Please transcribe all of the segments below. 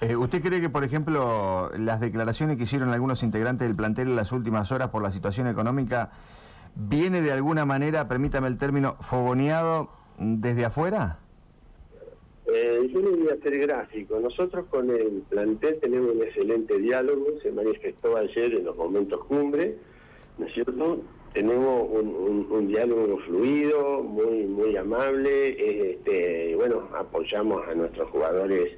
¿Usted cree que, por ejemplo, las declaraciones que hicieron algunos integrantes del plantel en las últimas horas por la situación económica viene de alguna manera, permítame el término, fogoneado desde afuera? Yo le voy a ser gráfico. Nosotros con el plantel tenemos un excelente diálogo, se manifestó ayer en los momentos cumbre, ¿no es cierto? Tenemos un diálogo fluido, muy amable, bueno, apoyamos a nuestros jugadores,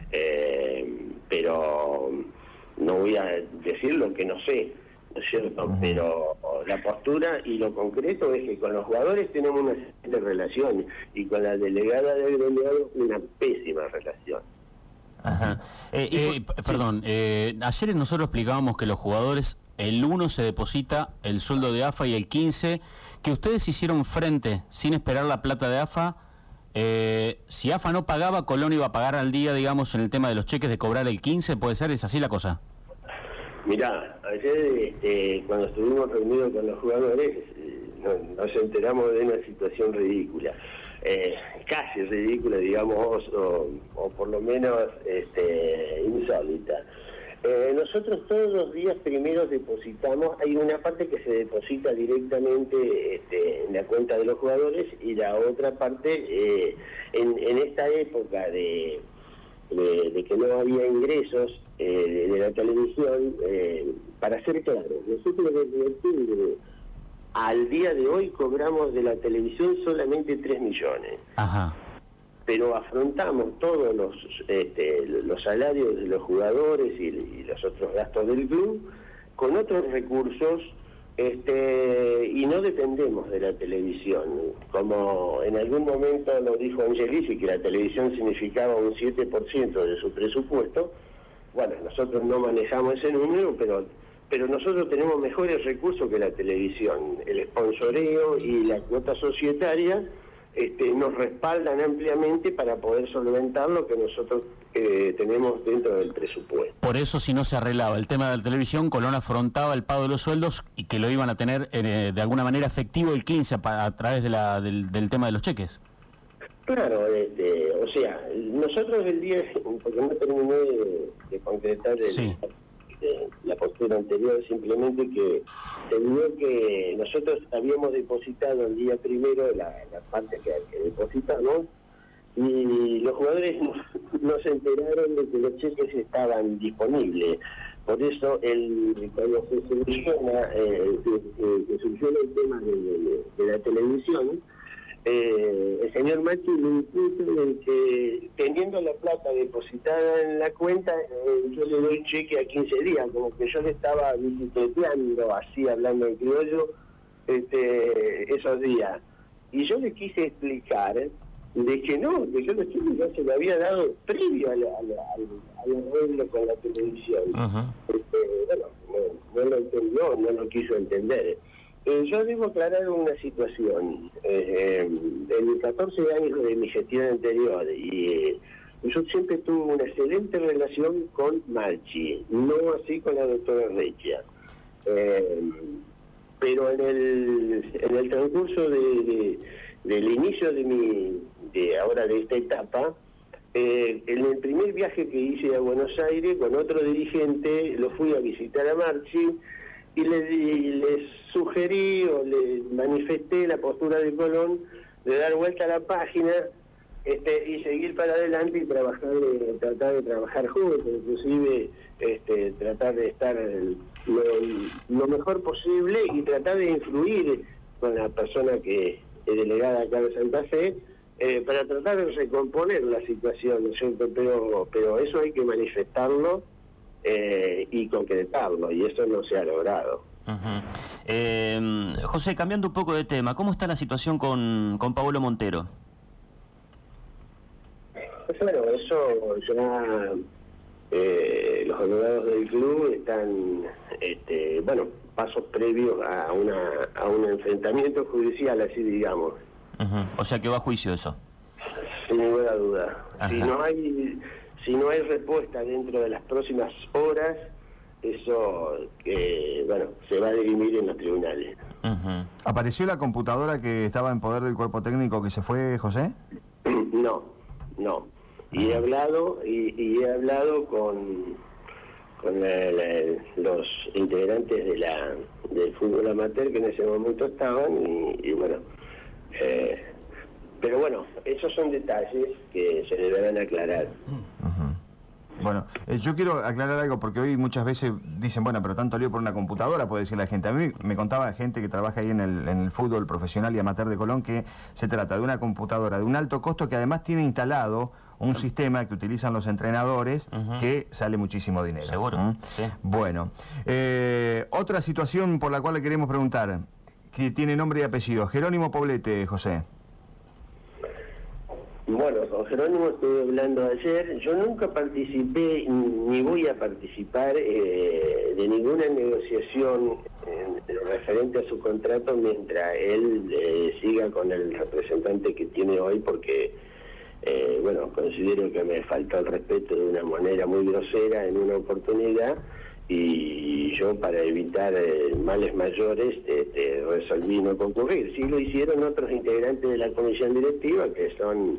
pero no voy a decir lo que no sé, ¿no es cierto? Pero la postura y lo concreto es que con los jugadores tenemos una excelente relación y con la delegada del gremiado una pésima relación. Ajá. Perdón, ayer nosotros explicábamos que los jugadores, el 1 se deposita el sueldo de AFA y el 15, que ustedes hicieron frente sin esperar la plata de AFA. Si AFA no pagaba, Colón iba a pagar al día, digamos, en el tema de los cheques de cobrar el 15, ¿puede ser? ¿Es así la cosa? Mirá, ayer cuando estuvimos reunidos con los jugadores nos enteramos de una situación ridícula, casi ridícula, digamos, o por lo menos insólita. Nosotros todos los días primero depositamos, hay una parte que se deposita directamente en la cuenta de los jugadores y la otra parte en esta época de que no había ingresos de la televisión, para ser claro, nosotros desde al día de hoy cobramos de la televisión solamente 3 millones. Ajá. Pero afrontamos todos los salarios de los jugadores y los otros gastos del club con otros recursos, y no dependemos de la televisión, como en algún momento lo dijo Angelici, que la televisión significaba un 7% de su presupuesto. Bueno, nosotros no manejamos ese número, pero nosotros tenemos mejores recursos que la televisión. El sponsoreo y la cuota societaria nos respaldan ampliamente para poder solventar lo que nosotros tenemos dentro del presupuesto. Por eso, si no se arreglaba el tema de la televisión, Colón afrontaba el pago de los sueldos y que lo iban a tener de alguna manera efectivo el 15 a través de del tema de los cheques. Claro, o sea, nosotros el día, porque no terminé de concretar la postura anterior, simplemente que se vio que nosotros habíamos depositado el día primero la parte que depositamos y los jugadores no se enteraron de que los cheques estaban disponibles. Por eso cuando se soluciona el tema de la televisión, el señor Machi me impuso de que teniendo la plata depositada en la cuenta, yo le doy cheque a 15 días, como que yo le estaba bicicleteando, así hablando en criollo, esos días. Y yo le quise explicar de que no, que yo los cheques ya se lo había dado previo al arreglo con la televisión. Bueno, no lo entendió, no lo quiso entender. Yo debo aclarar una situación. En mis 14 años de mi gestión anterior, yo siempre tuve una excelente relación con Marchi, no así con la doctora Recchia. Pero en el transcurso del inicio de esta etapa, en el primer viaje que hice a Buenos Aires con otro dirigente, lo fui a visitar a Marchi y les sugerí o le manifesté la postura de Colón de dar vuelta a la página y seguir para adelante y tratar de trabajar juntos, inclusive tratar de estar lo mejor posible y tratar de influir con la persona que es delegada acá de Santa Fe, para tratar de recomponer la situación, ¿no es cierto? Pero eso hay que manifestarlo y concretarlo, y eso no se ha logrado. José, cambiando un poco de tema, ¿cómo está la situación con Paolo Montero? Bueno, eso ya los abogados del club están, pasos previos a un enfrentamiento judicial, así digamos. O sea que va a juicio eso. Sin ninguna duda. Si no hay respuesta dentro de las próximas horas, eso se va a dirimir en los tribunales. ¿Apareció la computadora que estaba en poder del cuerpo técnico que se fue, José? No. Y he hablado con los integrantes del fútbol amateur que en ese momento estaban y bueno, pero bueno, esos son detalles que se deberán aclarar. Bueno, yo quiero aclarar algo porque hoy muchas veces dicen, bueno, pero tanto lío por una computadora, puede decir la gente. A mí me contaba gente que trabaja ahí en el fútbol profesional y amateur de Colón que se trata de una computadora de un alto costo que además tiene instalado un sistema que utilizan los entrenadores que sale muchísimo dinero. Seguro. Sí. Bueno, otra situación por la cual le queremos preguntar, que tiene nombre y apellido, Jerónimo Poblete, José. Bueno, con Jerónimo estuve hablando ayer. Yo nunca participé ni voy a participar de ninguna negociación referente a su contrato mientras él siga con el representante que tiene hoy, porque bueno, considero que me falta el respeto de una manera muy grosera en una oportunidad, y yo, para evitar males mayores, resolví no concurrir. Sí lo hicieron otros integrantes de la comisión directiva, que son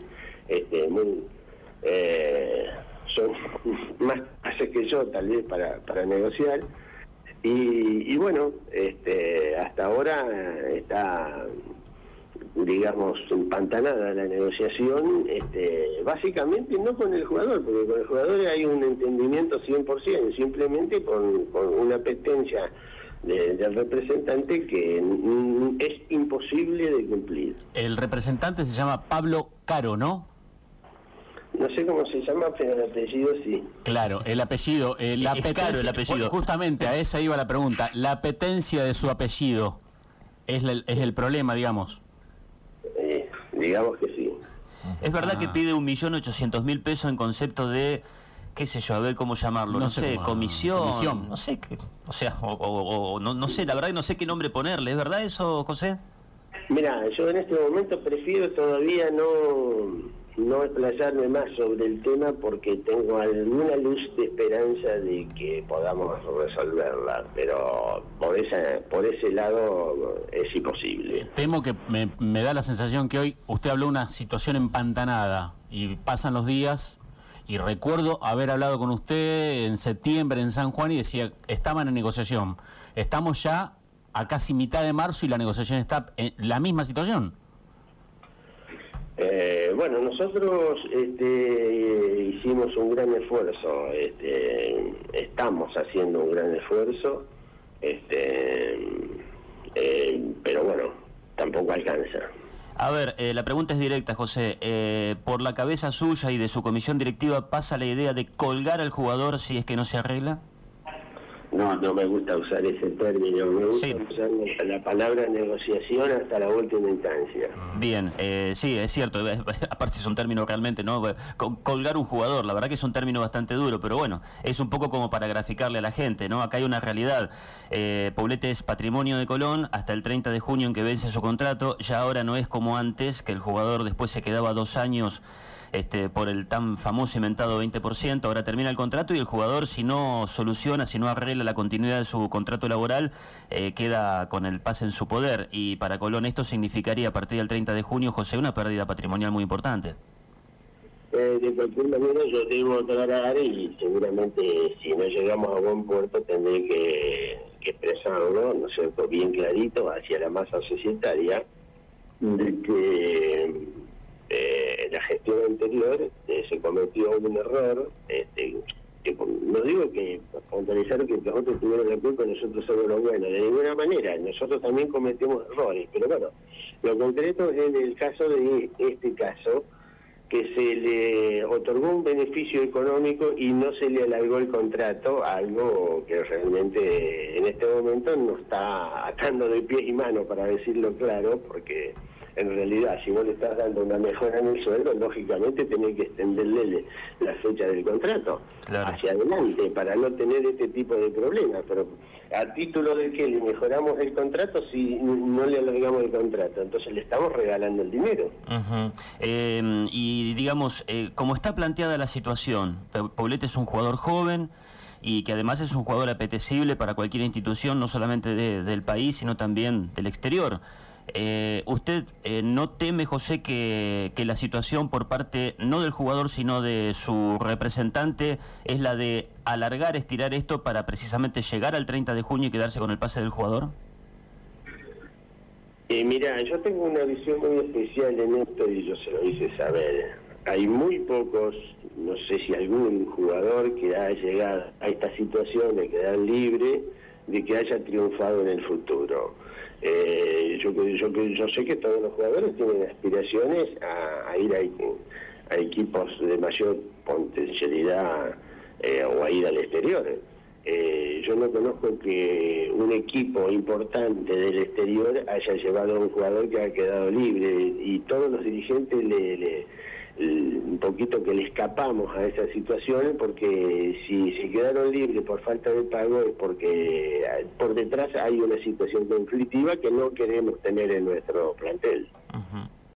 son más capaces que yo tal vez para negociar, y bueno, hasta ahora está, digamos, empantanada la negociación, básicamente no con el jugador, porque con el jugador hay un entendimiento 100%, simplemente con una apetencia del representante que es imposible de cumplir. El representante se llama Pablo Caro, ¿no? No sé cómo se llama, pero el apellido sí. Claro, el apellido. Es Caro el apellido. Justamente a esa iba la pregunta. La apetencia de su apellido es el problema, digamos. Digamos que sí. Es verdad que pide 1.800.000 pesos en concepto de, qué sé yo, a ver cómo llamarlo, no sé, comisión, no sé qué, o sea, no sé, la verdad que no sé qué nombre ponerle. ¿Es verdad eso, José? Mira, yo en este momento prefiero todavía no explayarme más sobre el tema, porque tengo alguna luz de esperanza de que podamos resolverla, pero por ese lado es imposible. Temo que me da la sensación que hoy usted habló de una situación empantanada y pasan los días, y recuerdo haber hablado con usted en septiembre en San Juan y decía, estaban en negociación. Estamos ya a casi mitad de marzo y la negociación está en la misma situación. Bueno, nosotros hicimos un gran esfuerzo, estamos haciendo un gran esfuerzo, pero bueno, tampoco alcanza. A ver, la pregunta es directa, José. ¿Por la cabeza suya y de su comisión directiva pasa la idea de colgar al jugador si es que no se arregla? No me gusta usar ese término, me gusta usar la palabra negociación hasta la última instancia. Bien, sí, es cierto, aparte es un término realmente, ¿no? Colgar un jugador, la verdad que es un término bastante duro, pero bueno, es un poco como para graficarle a la gente, ¿no? Acá hay una realidad. Poblete es patrimonio de Colón hasta el 30 de junio en que vence su contrato. Ya ahora no es como antes, que el jugador después se quedaba 2 años por el tan famoso inventado 20%, ahora termina el contrato y el jugador, si no soluciona, si no arregla la continuidad de su contrato laboral, queda con el pase en su poder, y para Colón esto significaría a partir del 30 de junio, José, una pérdida patrimonial muy importante. De cualquier manera yo debo aclarar, y seguramente si no llegamos a buen puerto tendré que expresarlo, ¿no es cierto?, bien clarito hacia la masa societaria, de que la gestión anterior se cometió un error, no digo que puntualizar que los otros tuvieron la culpa y nosotros somos los buenos, de ninguna manera, nosotros también cometemos errores, pero bueno, lo concreto es en el caso de este caso, que se le otorgó un beneficio económico y no se le alargó el contrato, algo que realmente en este momento nos está atando de pies y manos, para decirlo claro, porque en realidad si vos le estás dando una mejora en el sueldo, lógicamente tenés que extenderle la fecha del contrato hacia adelante para no tener este tipo de problemas, pero a título de que le mejoramos el contrato si no le alargamos el contrato, entonces le estamos regalando el dinero. Y digamos, como está planteada la situación, Poblete es un jugador joven y que además es un jugador apetecible para cualquier institución, no solamente del país, sino también del exterior. ¿Usted no teme, José, que la situación por parte no del jugador sino de su representante es la de alargar, estirar esto para precisamente llegar al 30 de junio y quedarse con el pase del jugador? Mira, yo tengo una visión muy especial en esto y yo se lo hice saber. Hay muy pocos, no sé si algún jugador que ha llegado a esta situación de quedar libre, de que haya triunfado en el futuro. Yo sé que todos los jugadores tienen aspiraciones a ir a equipos de mayor potencialidad o a ir al exterior. Yo no conozco que un equipo importante del exterior haya llevado a un jugador que ha quedado libre, y todos los dirigentes un poquito que le escapamos a esas situaciones, porque si quedaron libres por falta de pago es porque por detrás hay una situación conflictiva que no queremos tener en nuestro plantel. Uh-huh.